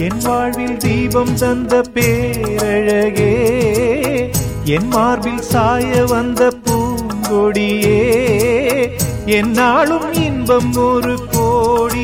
என் வாழ்வில் தீபம் தந்த பேரழகே, என் மார்பில் சாய வந்த பூங்கொடியே, என்னாலும் இன்பம் ஒரு கோடி.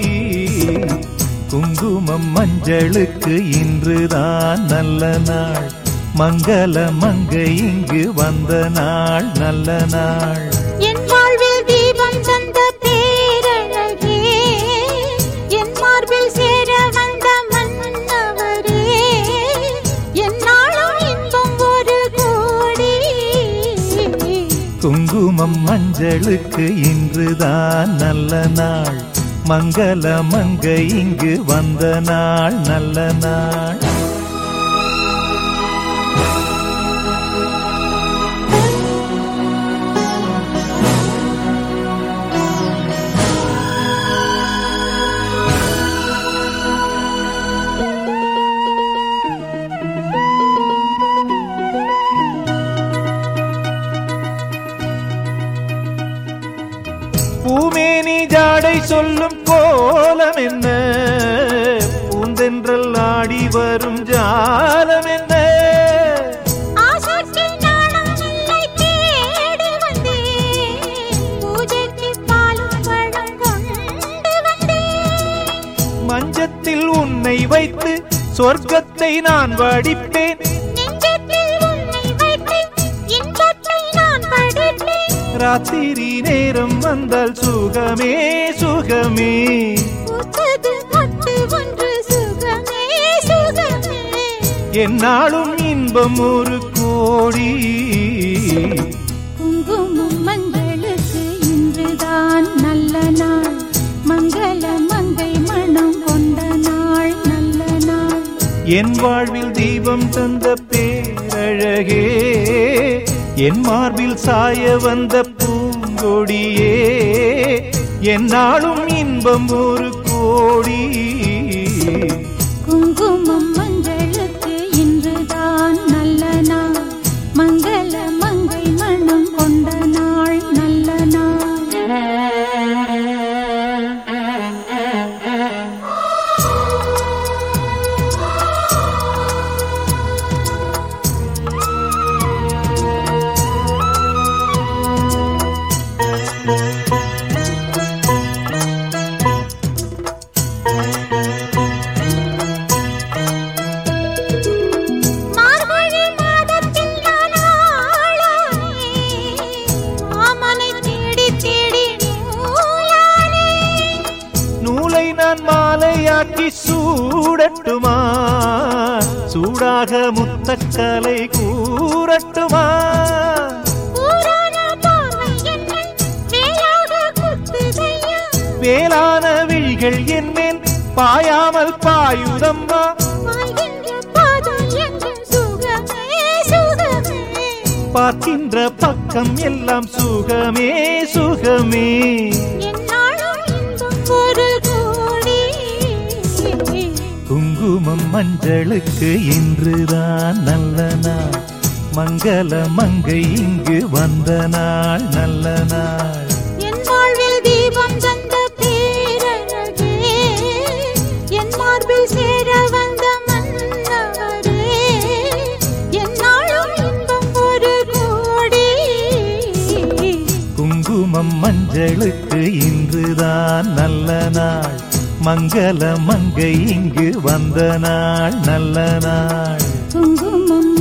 குங்குமம் மஞ்சளுக்கு இன்றுதான் நல்ல நாள், மங்கள மங்கை இங்கு வந்த நாள் நல்ல நாள். என் வாழ்வில் தீபம் தந்த பேரழகே, என் மார்பில் சேர வந்த மன்னவரே, என்னாலும் இன்பம் ஒரு கோடி. குங்குமம் மஞ்சளுக்கு இன்றுதான் நல்ல நாள், மங்கள மங்கை இங்கு வந்த நாள் நல்ல நாள். பூமேனி ஜாடை சொல்லும் கோலம் என்ன, பூந்தென்றல் ஆடி வரும் ஜாலம் என்ன. ஆசைக்கு நாணம் இல்லை தேடி வந்தேன், பூஜைக்கு பாலும் பழம் கொண்டு வந்தேன். மஞ்சத்தில் உன்னை வைத்து சொர்க்கத்தை நான் வடிப்பேன், நெஞ்சத்தில் உன்னை வைத்து இன்பத்தை நான் படிப்பேன். ராத்திரி நேரம் வந்தால் சுகமே சுகமே, பூத்தது மொட்டு ஒன்று சுகமே சுகமே, என்னாலும் இன்பம் ஒரு கோடி. குங்குமம் மஞ்சளுக்கு இன்றுதான் நல்ல நாள், மங்கள மங்கை மனம் கொண்ட நாள் நல்ல நாள். என் வாழ்வில் தீபம் தந்த பேரழகே, என் மார்பில் சாய வந்த பூங்கொடியே, என்னாலும் இன்பம் ஒரு கோடி. குங்குமம் மஞ்சளுக்கு இன்றுதான் நல்ல நாள், மங்கள மங்கை மனம் கொண்ட நாள் நல்ல நாள். நூலை நான் மாலையாக்கி சூடட்டுமா, சூடாக முத்தக்கலை கூறட்டுமா. வேளான விழிகள் என்மேல் பாயாமல் பாயுதம்மா, பார்க்கின்ற பக்கம் எல்லாம் சுகமே சுகமே. குங்குமம் மஞ்சளுக்கு இன்றுதான் நல்ல நாள், மங்கள மங்கை இங்கு வந்த நாள் நல்ல நாள். என் வாழ்வில் தீபம் தந்த பேரழகே, என் மார்பில் சேர வந்த மன்னவரே, என்னாலும் இன்பம் ஒரு கோடி. குங்குமம் மஞ்சளுக்கு இன்றுதான் நல்ல நாள், மங்கள மங்கை இங்கு வந்த நாள் நல்ல நாள். குங்குமம்